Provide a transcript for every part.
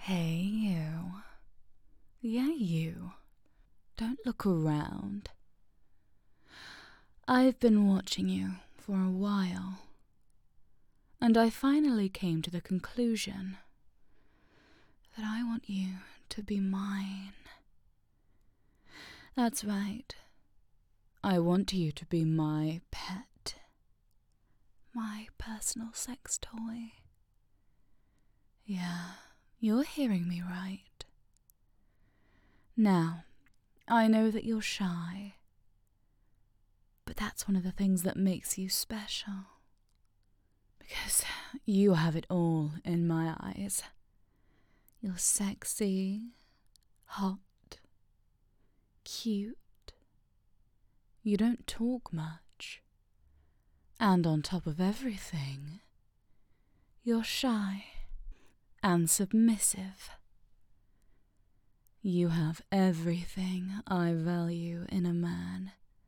Hey, you. Yeah, you. Don't look around. I've been watching you for a while, and I finally came to the conclusion that I want you to be mine. That's right. I want you to be my pet, my personal sex toy. Yeah, you're hearing me right. Now, I know that you're shy, but that's one of the things that makes you special. Because you have it all in my eyes. You're sexy, hot, cute. You don't talk much. And on top of everything, you're shy and submissive. You have everything I value in a man.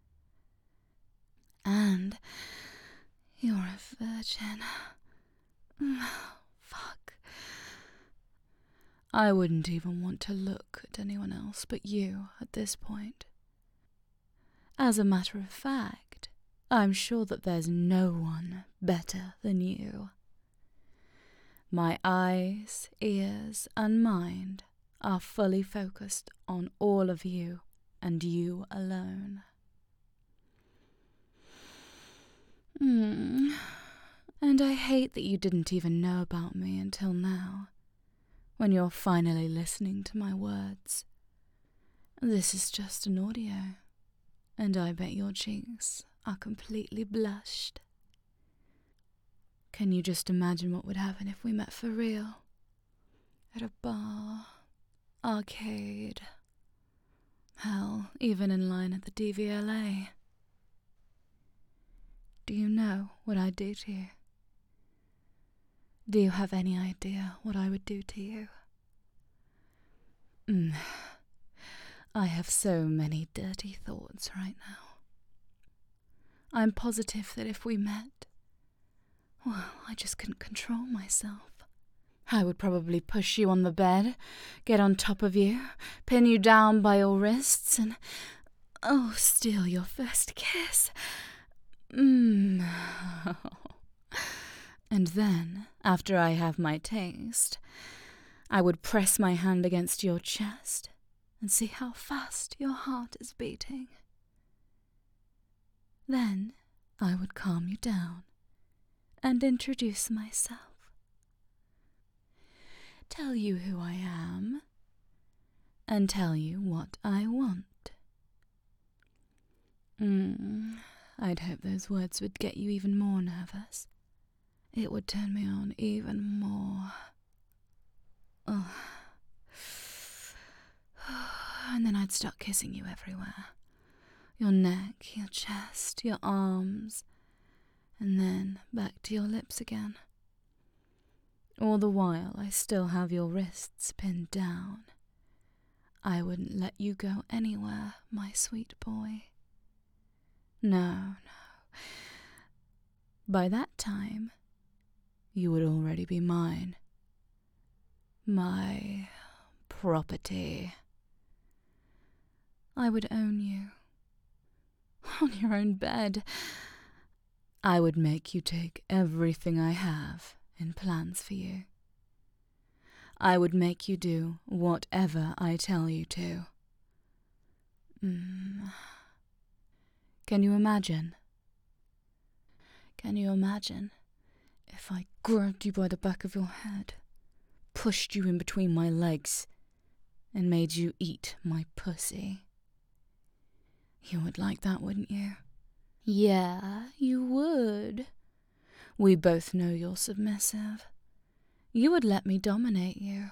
And you're a virgin. Fuck. I wouldn't even want to look at anyone else but you at this point. As a matter of fact, I'm sure that there's no one better than you. My eyes, ears, and mind are fully focused on all of you and you alone. And I hate that you didn't even know about me until now, when you're finally listening to my words. This is just an audio, and I bet your cheeks are completely blushed. Can you just imagine what would happen if we met for real? At a bar, arcade, hell, even in line at the DVLA. Do you know what I'd do to you? Do you have any idea what I would do to you? I have so many dirty thoughts right now. I'm positive that if we met, well, I just couldn't control myself. I would probably push you on the bed, get on top of you, pin you down by your wrists, and, steal your first kiss. And then, after I have my taste, I would press my hand against your chest and see how fast your heart is beating. Then I would calm you down and introduce myself. Tell you who I am and tell you what I want. I'd hope those words would get you even more nervous. It would turn me on even more. And then I'd start kissing you everywhere. Your neck, your chest, your arms, and then back to your lips again. All the while I still have your wrists pinned down. I wouldn't let you go anywhere, my sweet boy. No. By that time, you would already be mine. My property. I would own you. On your own bed. I would make you take everything I have in plans for you. I would make you do whatever I tell you to. Can you imagine? Can you imagine if I grabbed you by the back of your head, pushed you in between my legs, and made you eat my pussy? You would like that, wouldn't you? Yeah, you would. We both know you're submissive. You would let me dominate you.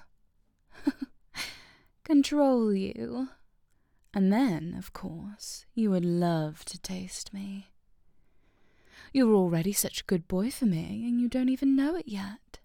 Control you. And then, of course, you would love to taste me. You're already such a good boy for me, and you don't even know it yet.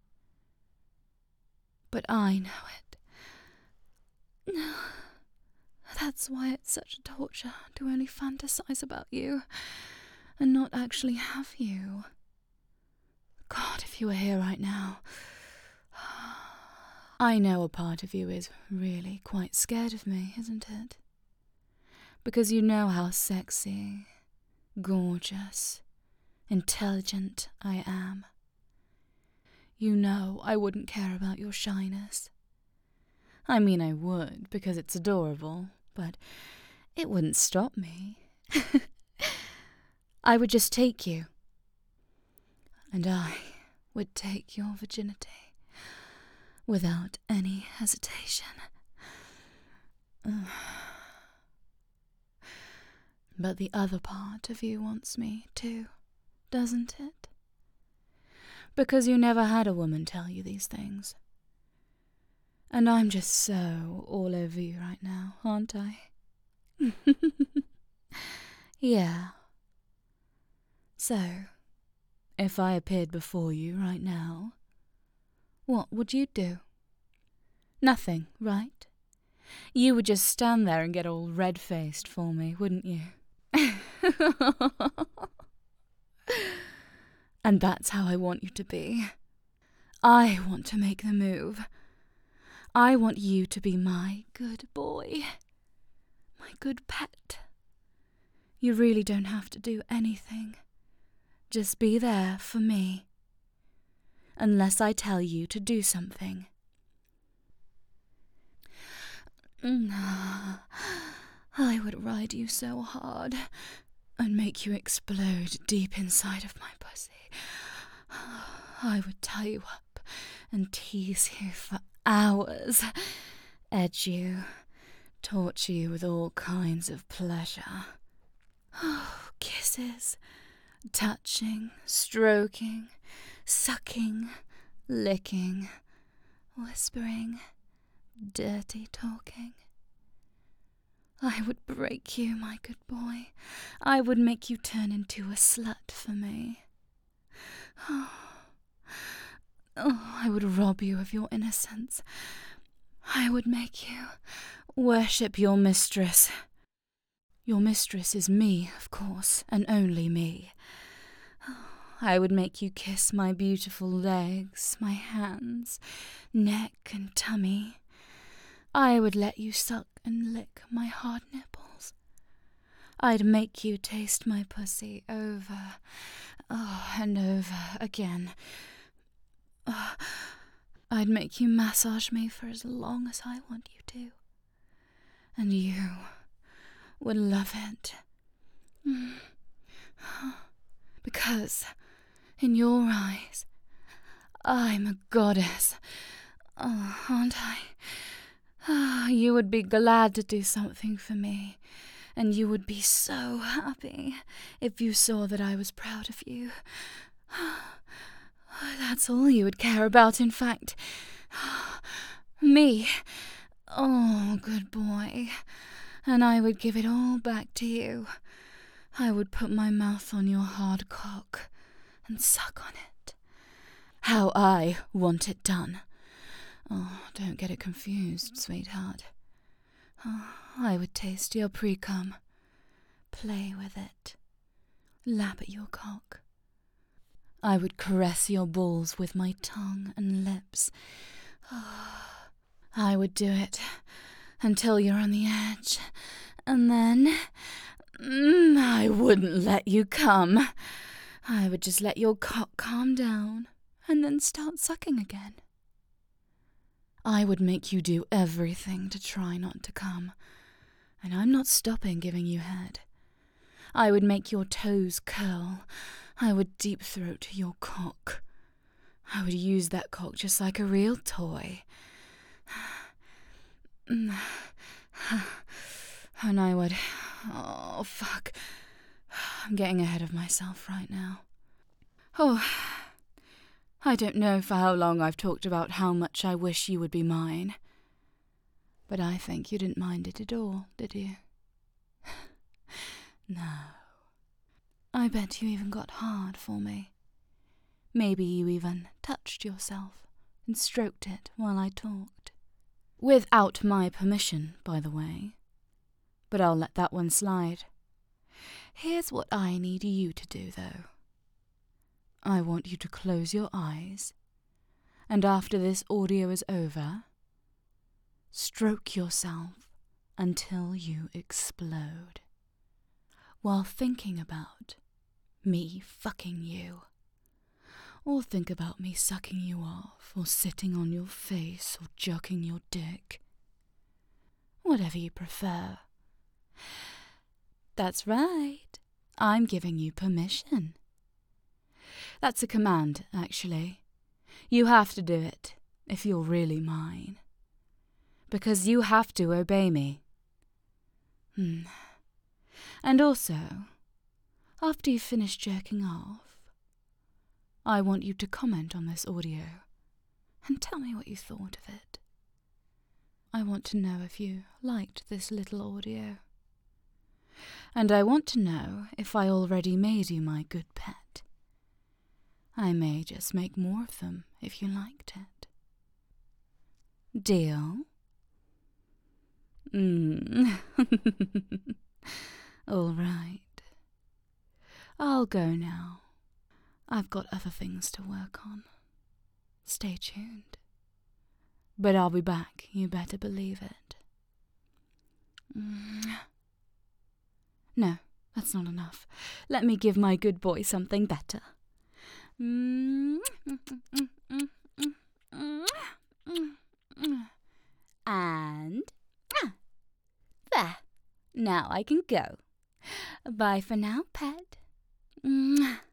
But I know it. That's why it's such a torture to only fantasize about you and not actually have you. God, if you were here right now, I know a part of you is really quite scared of me, isn't it? Because you know how sexy, gorgeous, intelligent I am. You know I wouldn't care about your shyness. I mean, I would, because it's adorable, but it wouldn't stop me. I would just take you. And I would take your virginity without any hesitation. But the other part of you wants me too, doesn't it? Because you never had a woman tell you these things. And I'm just so all over you right now, aren't I? Yeah. So, if I appeared before you right now, what would you do? Nothing, right? You would just stand there and get all red-faced for me, wouldn't you? And that's how I want you to be. I want to make the move. I want you to be my good boy. My good pet. You really don't have to do anything. Just be there for me. Unless I tell you to do something. I would ride you so hard and make you explode deep inside of my pussy. I would tie you up and tease you for hours, edge you, torture you with all kinds of pleasure. Kisses, touching, stroking, sucking, licking, whispering, dirty talking. I would break you, my good boy. I would make you turn into a slut for me. I would rob you of your innocence. I would make you worship your mistress. Your mistress is me, of course, and only me. I would make you kiss my beautiful legs, my hands, neck and tummy. I would let you suck and lick my hard nipples. I'd make you taste my pussy over, and over again. I'd make you massage me for as long as I want you to. And you would love it. Because, in your eyes, I'm a goddess. Aren't I? You would be glad to do something for me, and you would be so happy if you saw that I was proud of you. That's all you would care about, in fact. Me. Oh, good boy. And I would give it all back to you. I would put my mouth on your hard cock and suck on it. How I want it done. Oh, don't get it confused, sweetheart. I would taste your pre-cum, play with it, lap at your cock. I would caress your balls with my tongue and lips. I would do it until you're on the edge, and then I wouldn't let you come. I would just let your cock calm down and then start sucking again. I would make you do everything to try not to come, and I'm not stopping giving you head. I would make your toes curl. I would deep throat your cock. I would use that cock just like a real toy. And I would... Oh, fuck. I'm getting ahead of myself right now. Oh, I don't know for how long I've talked about how much I wish you would be mine. But I think you didn't mind it at all, did you? No. I bet you even got hard for me. Maybe you even touched yourself and stroked it while I talked. Without my permission, by the way. But I'll let that one slide. Here's what I need you to do, though. I want you to close your eyes, and after this audio is over, Stroke yourself until you explode, while thinking about me fucking you. Or think about me sucking you off, or sitting on your face, or jerking your dick. Whatever you prefer. That's right. I'm giving you permission. That's a command, actually. You have to do it, if you're really mine. Because you have to obey me. And also, after you've finished jerking off, I want you to comment on this audio and tell me what you thought of it. I want to know if you liked this little audio. And I want to know if I already made you my good pet. I may just make more of them if you liked it. Deal? All right. I'll go now. I've got other things to work on. Stay tuned. But I'll be back, you better believe it. No, that's not enough. Let me give my good boy something better. And there. Now I can go. Bye for now, pet.